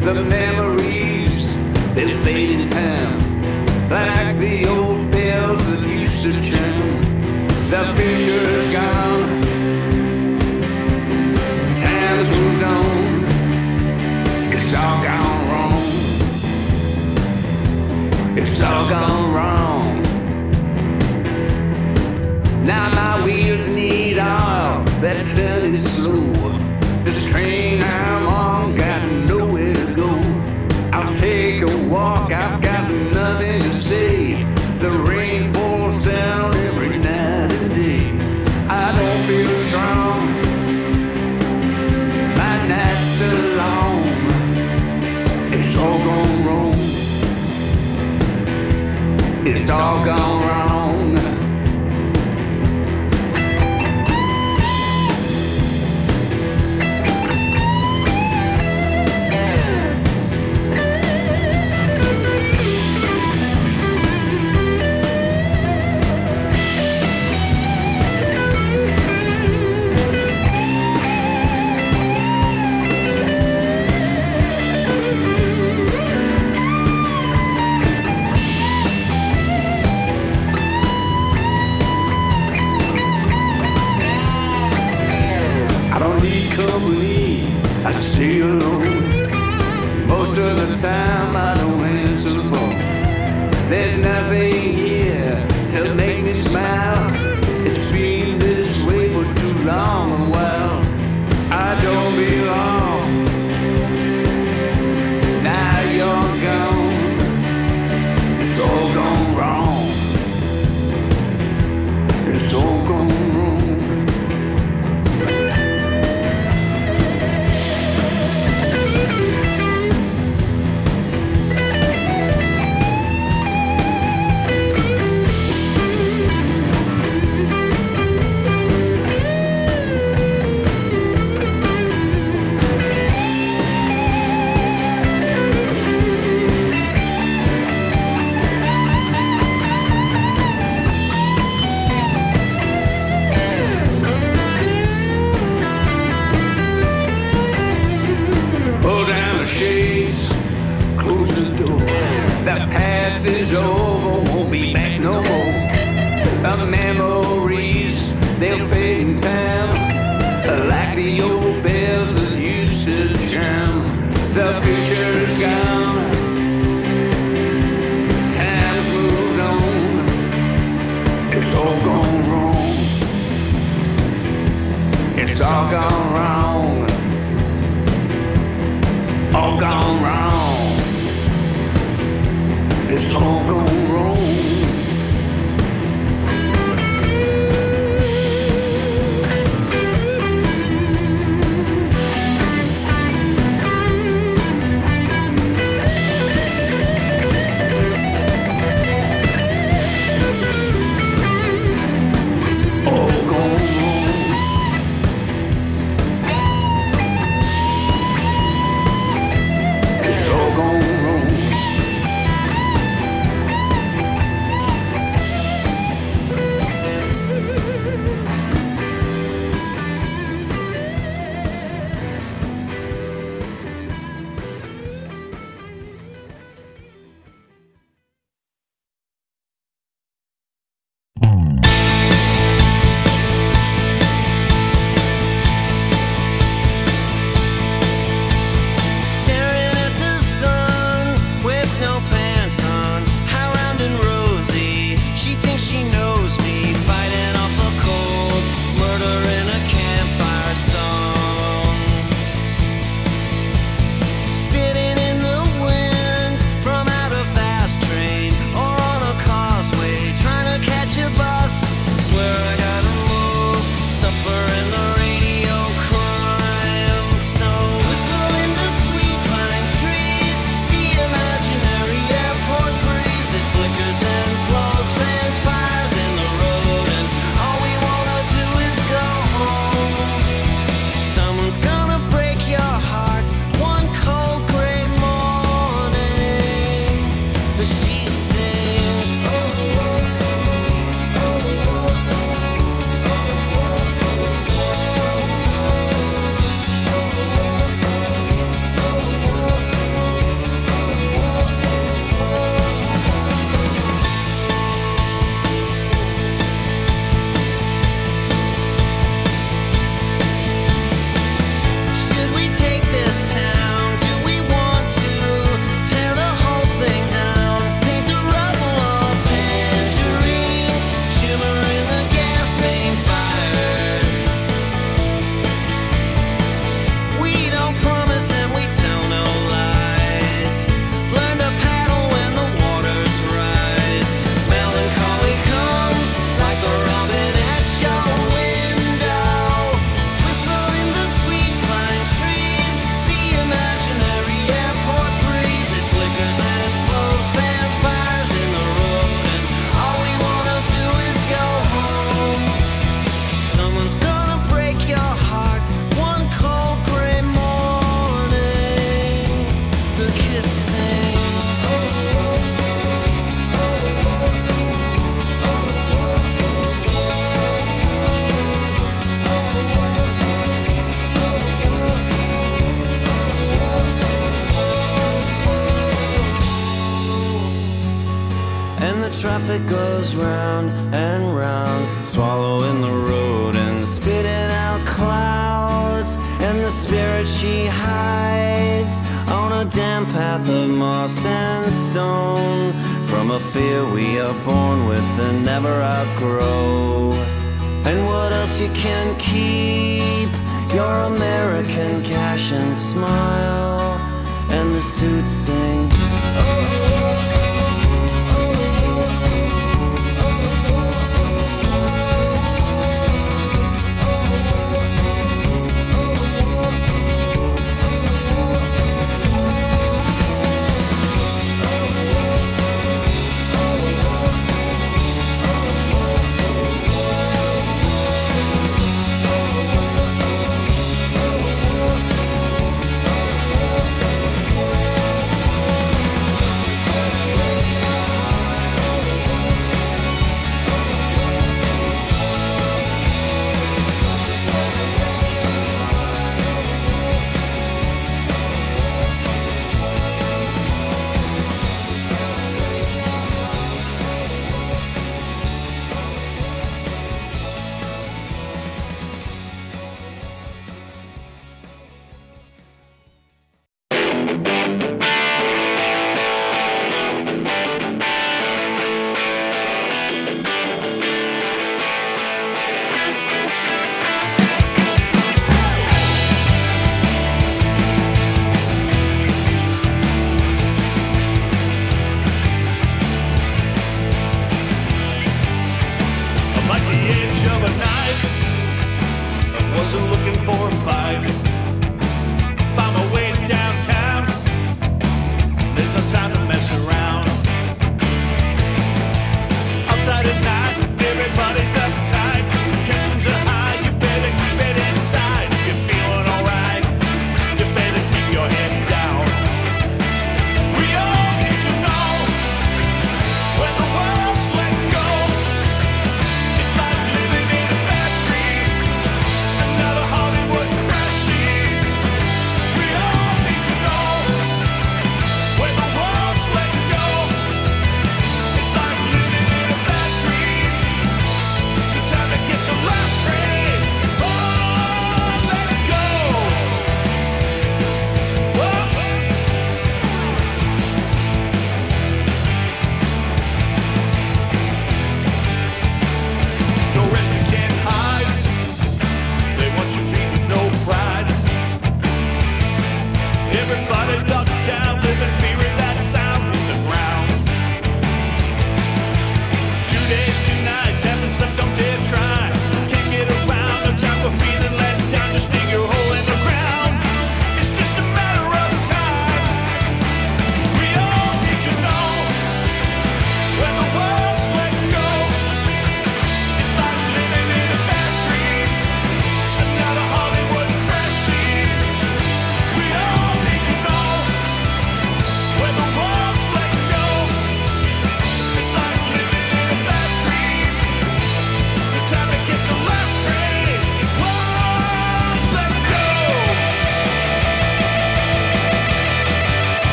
The memories, they fade in time, like the old bells that used to chime. The future's gone, time's moved on, it's all gone wrong. It's all gone wrong. Now my wheels need oil, they're turning slow. This train I'm on got nowhere to go. I'll take a walk, I've got nothing to say. The rain falls down every night and day. I don't feel strong, my nights are long. It's all gone wrong. It's all gone wrong. I stay alone. Most of the time I don't answer the phone. There's nothing here to make me smile. It's been this way for too long a while. I don't belong. Now you're gone. It's all gone wrong. It's all gone wrong. The past is over, won't be back no more. The memories, they'll fade in time, like the old bells that used to chime. The future's gone, time's moved on. It's all gone wrong. It's all gone wrong. All gone wrong. It's all gone wrong. traffic goes round and round, swallowing the road and spitting out clouds. And the spirit she hides on a damp path of moss and stone, from a fear we are born with and never outgrow. And what else you can keep? Your American cash and smile. And the suits sing, oh.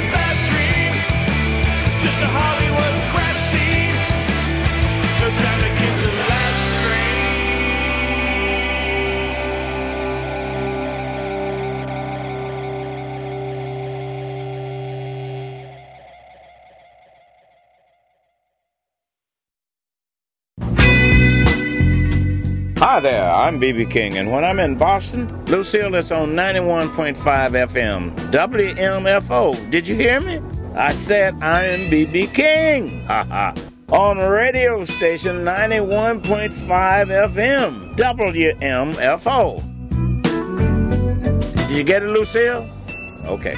Just a Hollywood crash scene. No time to Hi there, I'm B.B. King, and when I'm in Boston, Lucille is on 91.5 FM, WMFO. Did you hear me? I said I am B.B. King. Ha ha. On radio station 91.5 FM, WMFO. Did you get it, Lucille? Okay.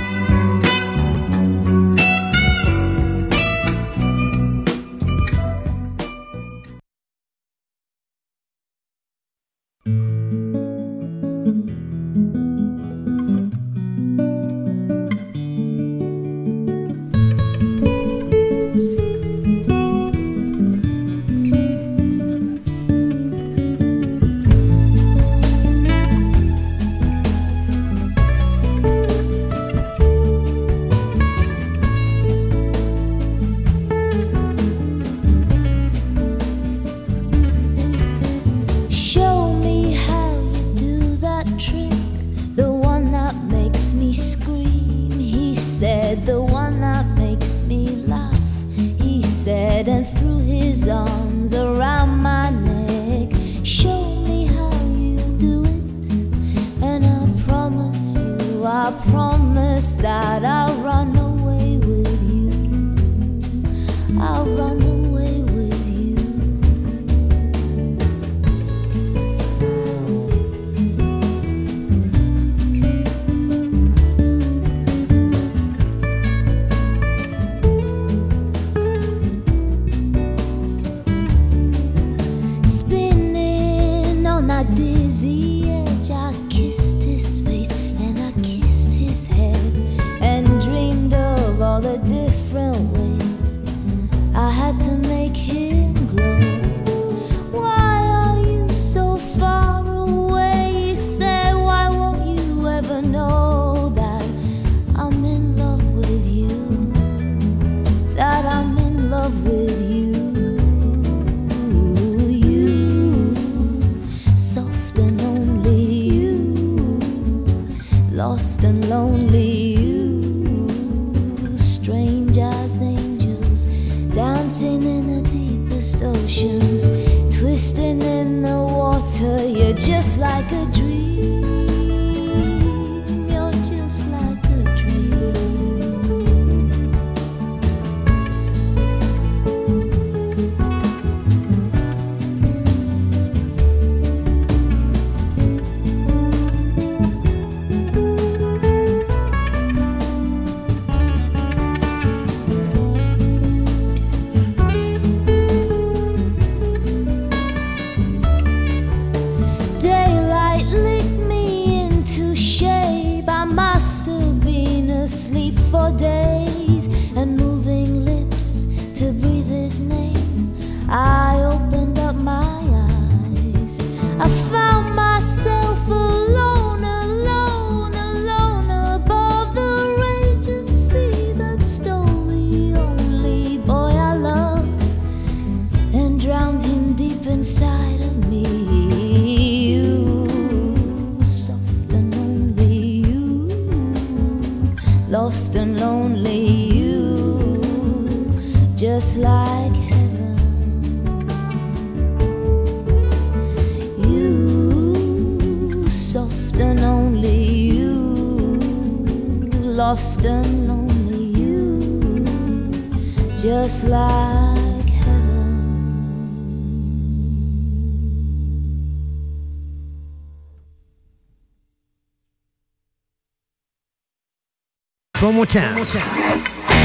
One more time.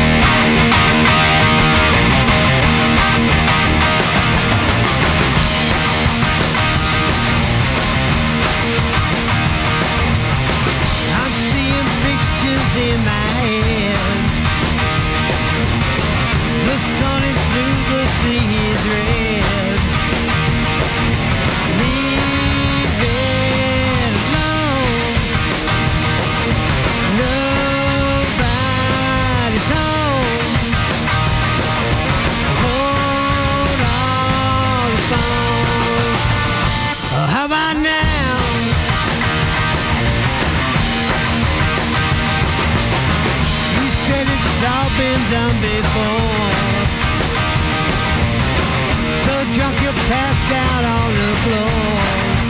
In my head, the sun is blue, the sea is red. Leave it alone. Nobody's home. Hold on the phone. Oh, how about now? It's all been done before. So drunk you're passed out on the floor.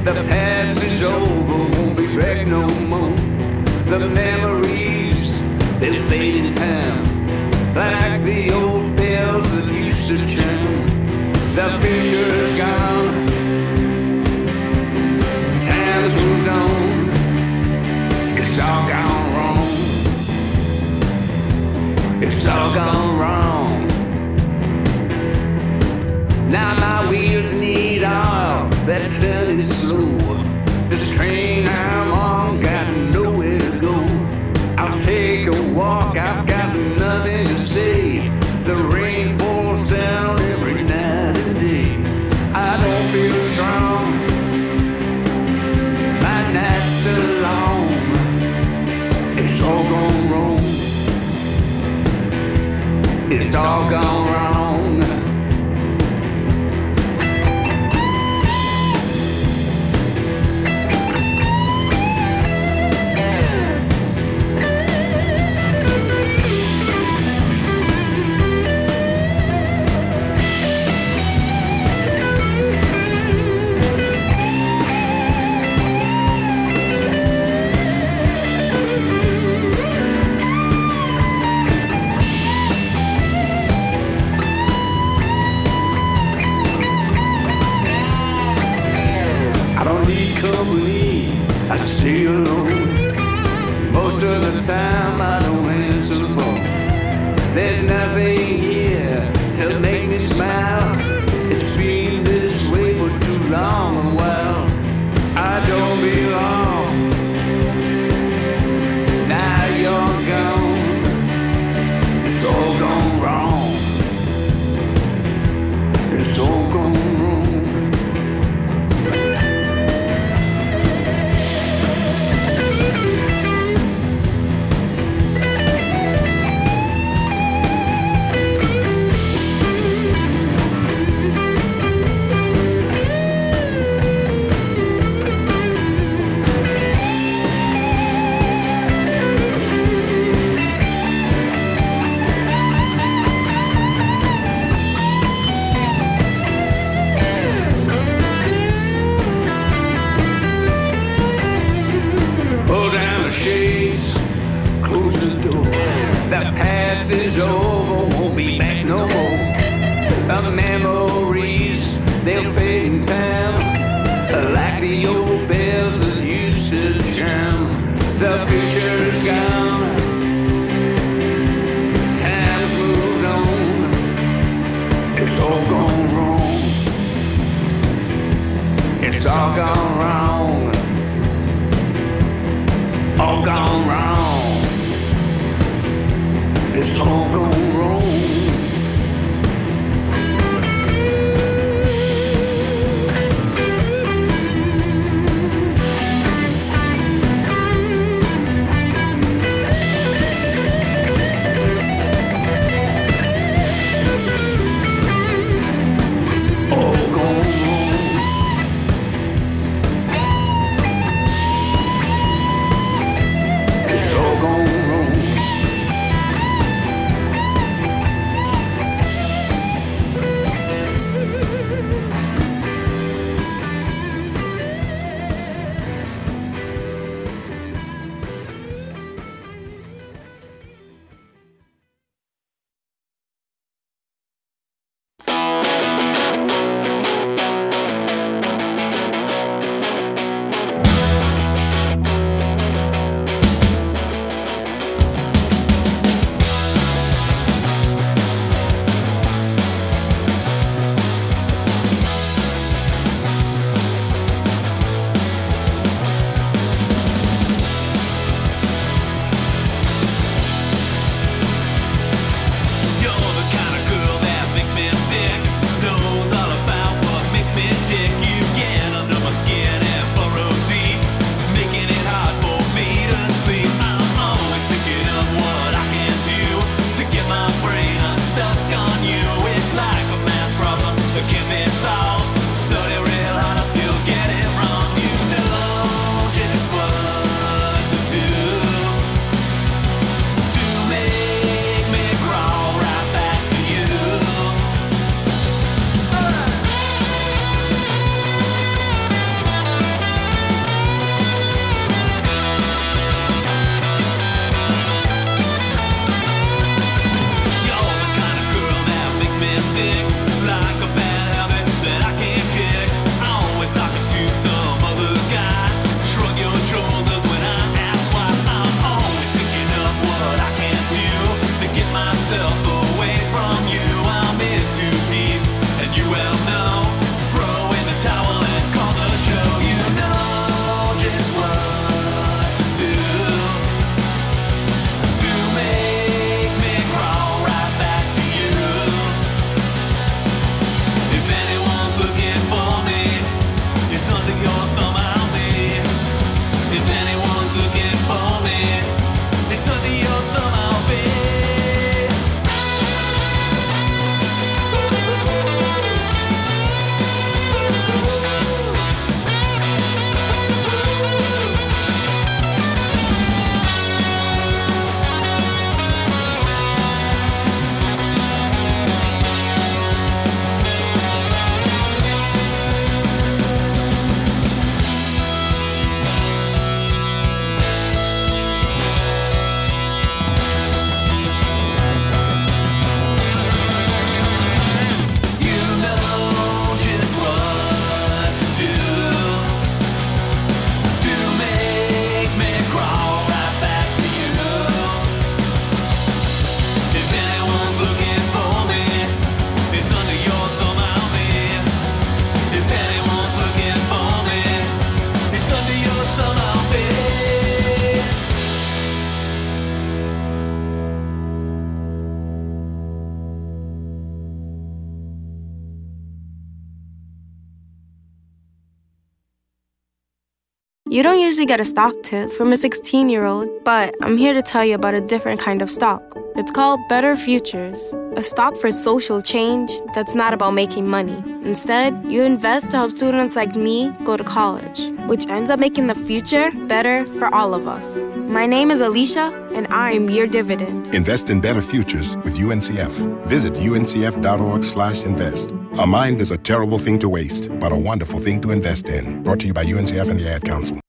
The past is over, won't be back no more. The memories, they fade in time, like the old bells that used to chime. The future is gone, time's moved on. It's all gone wrong. It's all gone wrong. Now my wheels need oil, they're turning slow. This train I'm on got nowhere to go. I'll take a walk, I've got nothing to say. The rain falls down every night and day. I don't feel strong, my nights are long. It's all gone wrong. It's all gone wrong. I stay alone. Most of the time I don't answer the phone. There's nothing here to make me smile. It's been this way for too long a while. I don't belong. Now you're gone. It's all gone wrong. It's all gone wrong. Is over, won't be back no more. The memories, they'll fade in time, like the old bells that used to chime. The future is gone, time's moved on. It's all gone wrong. It's all gone wrong. All gone wrong. It's all gone wrong. You don't usually get a stock tip from a 16-year-old, but I'm here to tell you about a different kind of stock. It's called Better Futures, a stock for social change that's not about making money. Instead, you invest to help students like me go to college, which ends up making the future better for all of us. My name is Alicia, and I'm your dividend. Invest in better futures with UNCF. Visit uncf.org/invest. A mind is a terrible thing to waste, but a wonderful thing to invest in. Brought to you by UNCF and the Ad Council.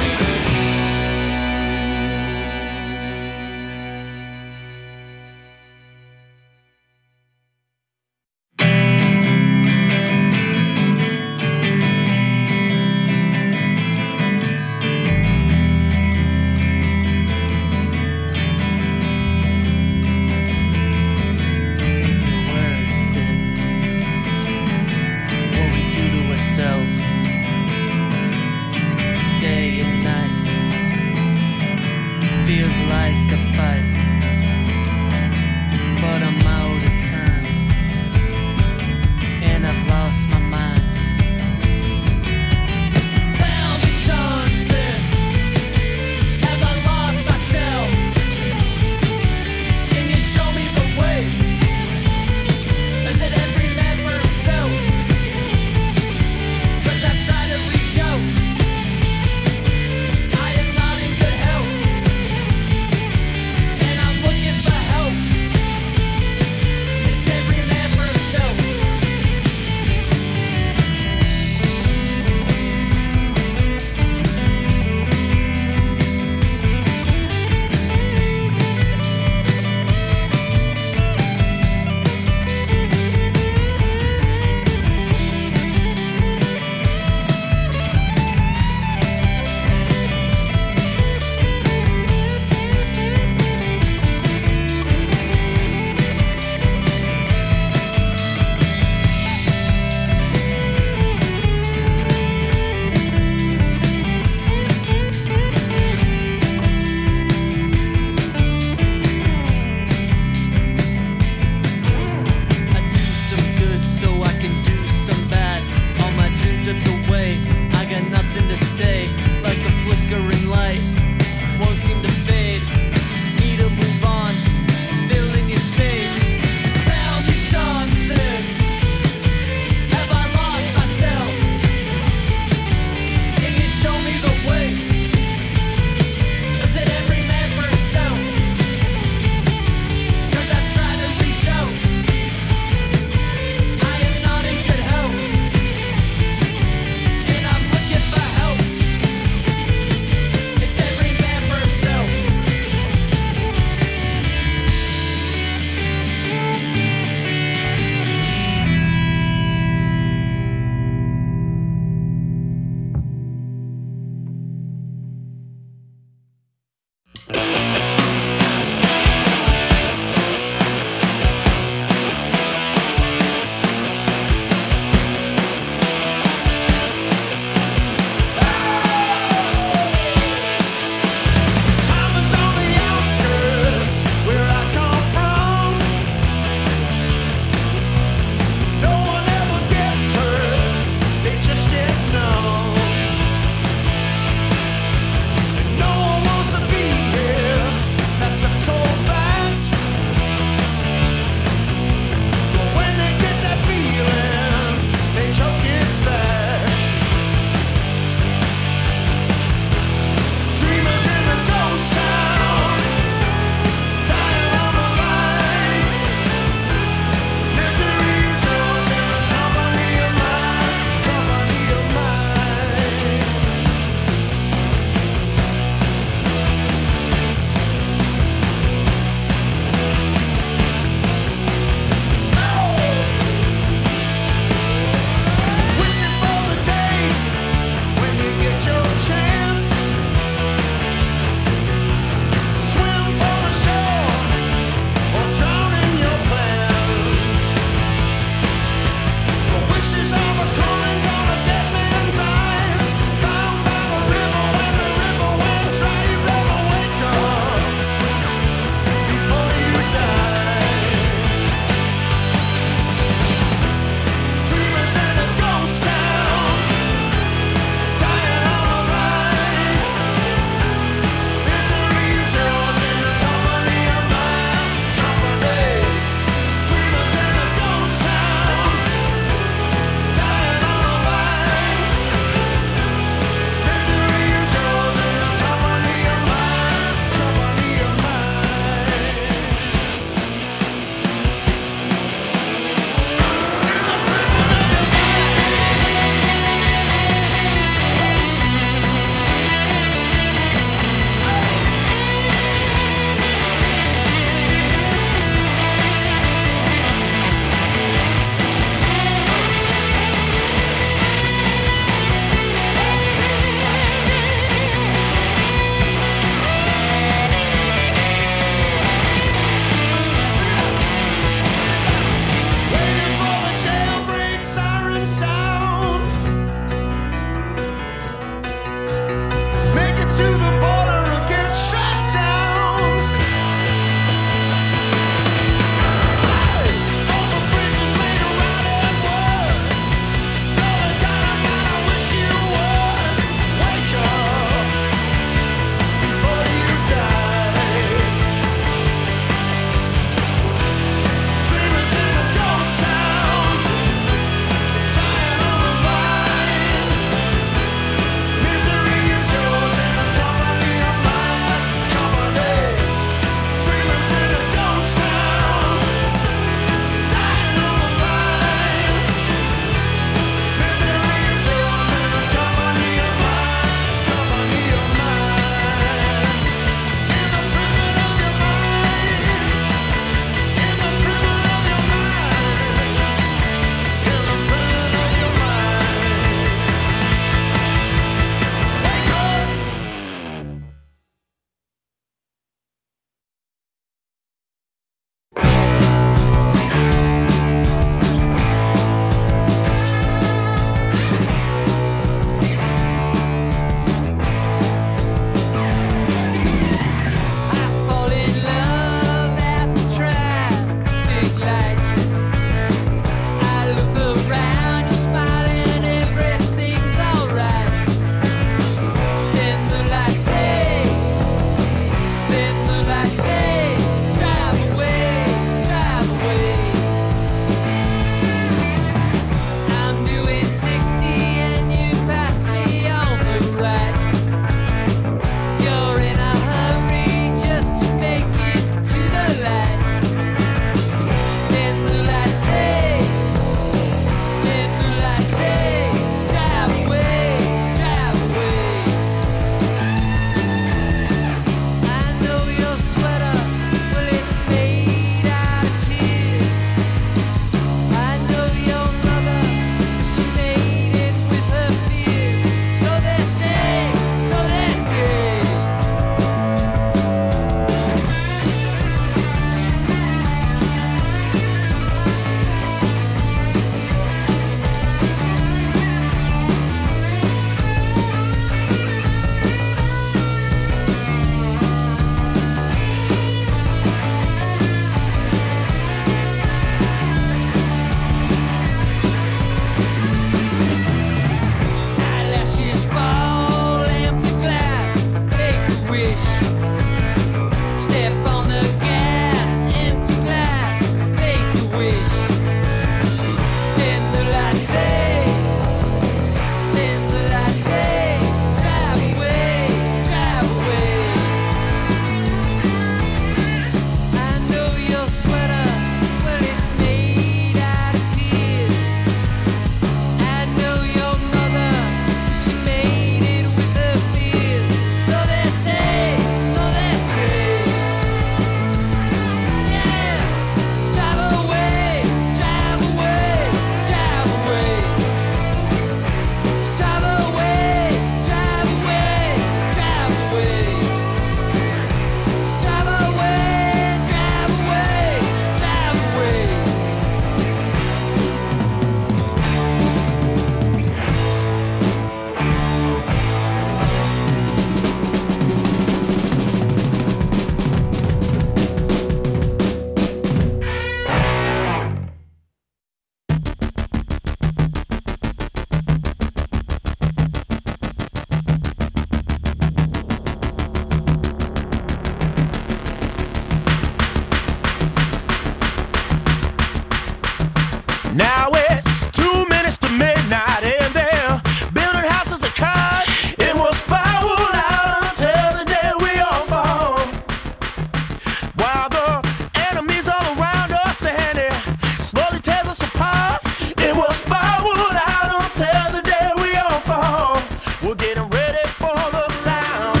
Now it's 2 minutes to midnight and they're building houses of cards, and we'll spiral out until the day we all fall. While the enemy's all around us and it slowly tears us apart, and we'll spiral out until the day we all fall. We're getting ready for the sound.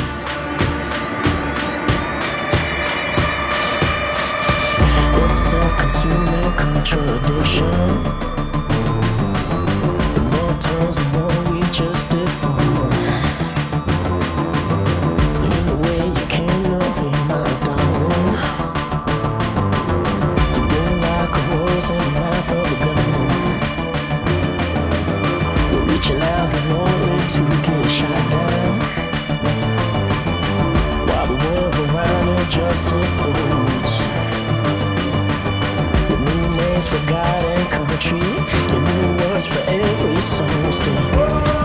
It's a self-consuming contradiction. The more turns, the more we just deform. In the way you can't know me, my darling. The moon like a rose in the mouth of a gun. We're reaching out and only to get shot down, while the world around it just implodes. With new names for God and country, and new words for every song we sing.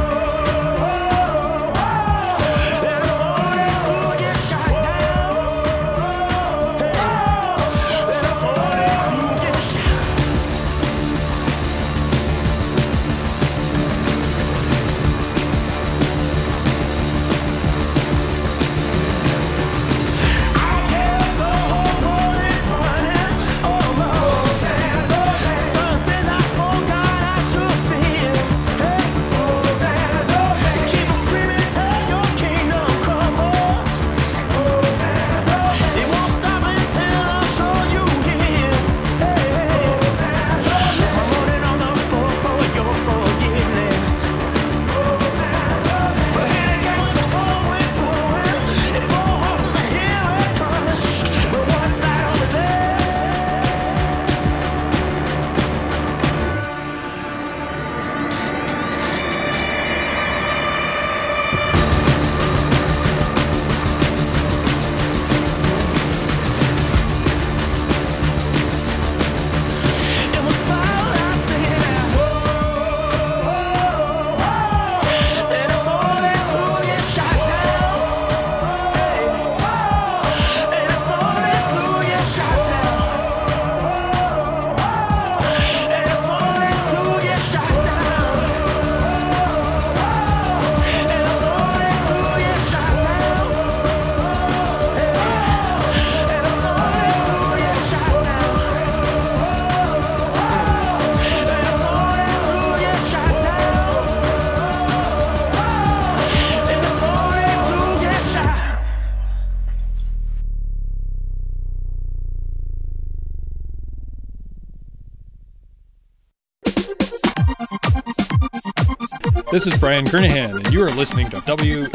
This is Brian Kernahan, and you are listening to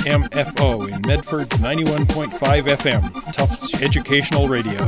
WMFO in Medford's 91.5 FM, Tufts Educational Radio.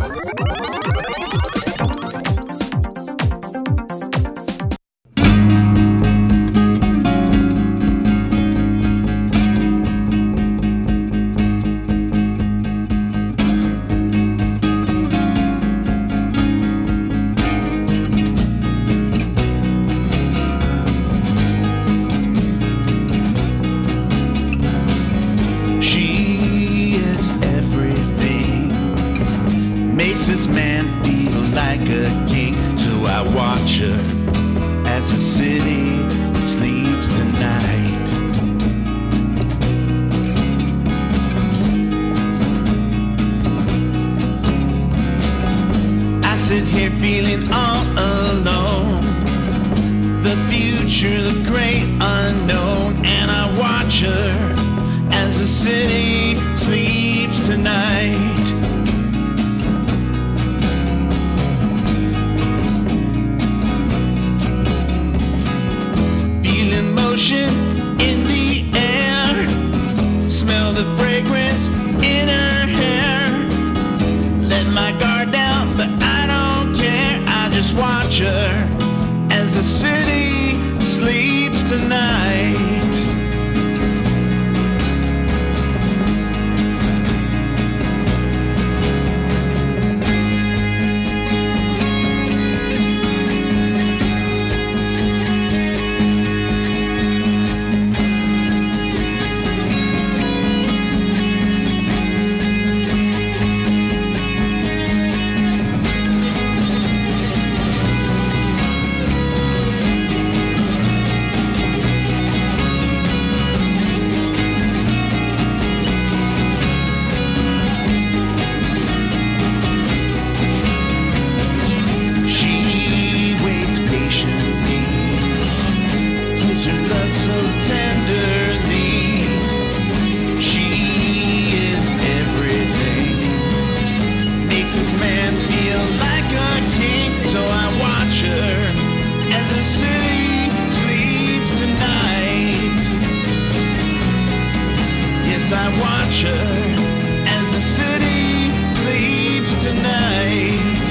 watch her as the city sleeps tonight.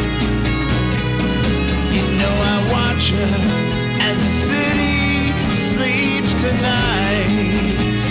You know I watch her as the city sleeps tonight.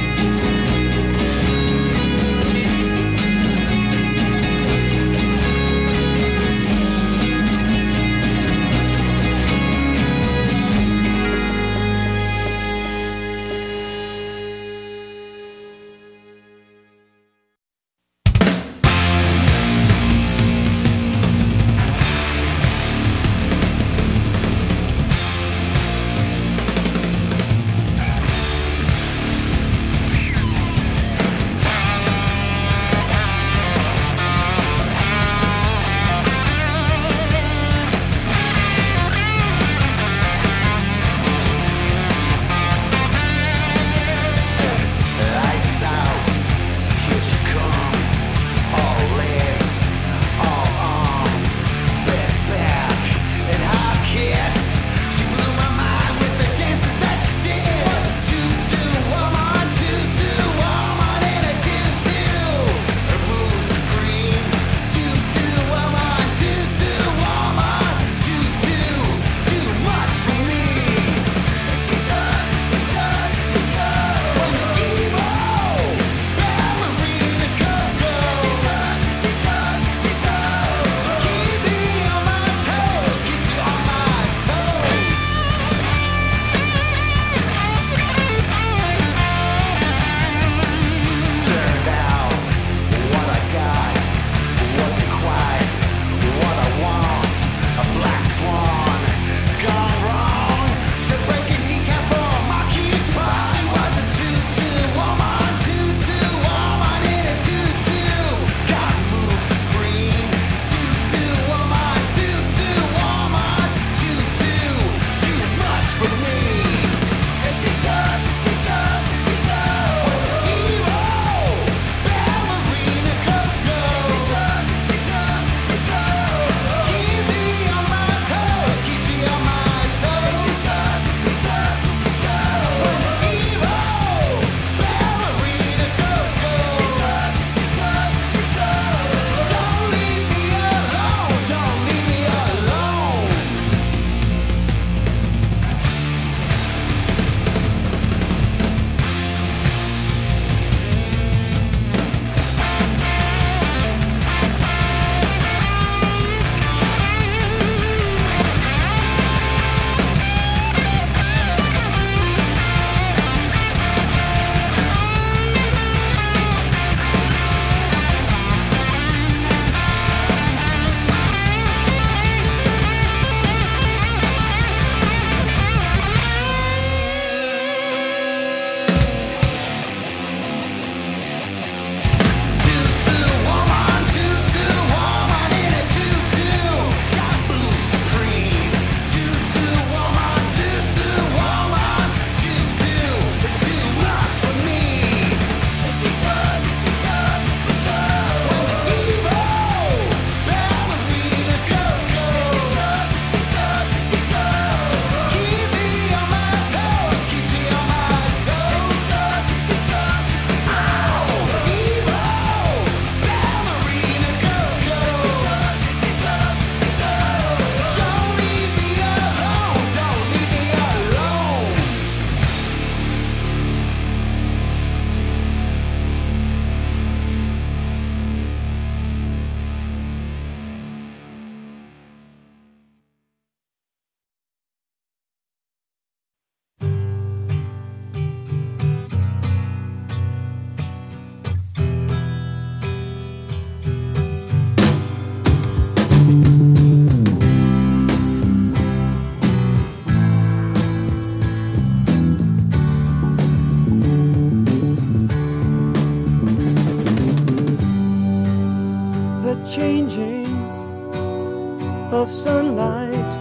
of sunlight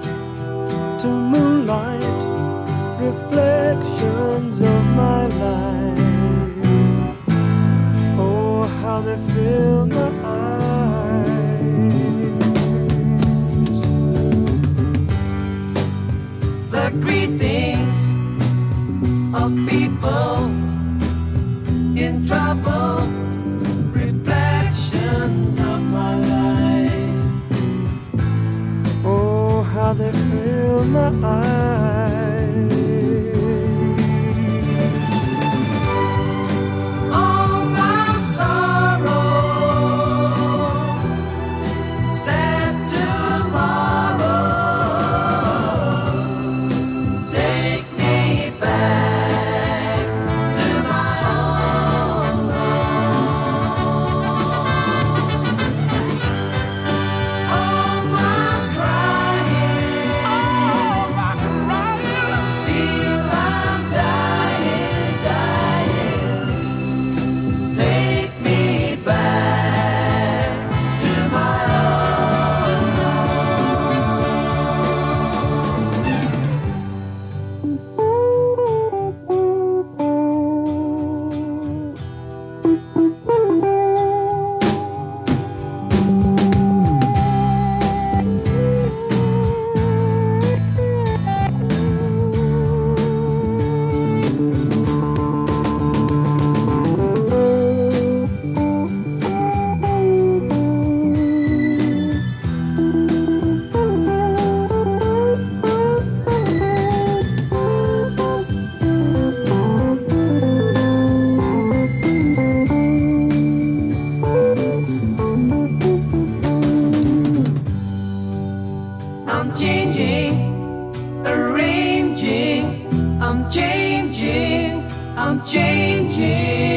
to moonlight, reflections of my life. Oh, how they fill my eyes. The greetings of people in trouble. in my eyes. All my sorrow, sad tomorrow, take me back to my own home. All my crying, feel I'm dying, dying. Take me back to my own I'm changing, arranging, I'm changing, I'm changing.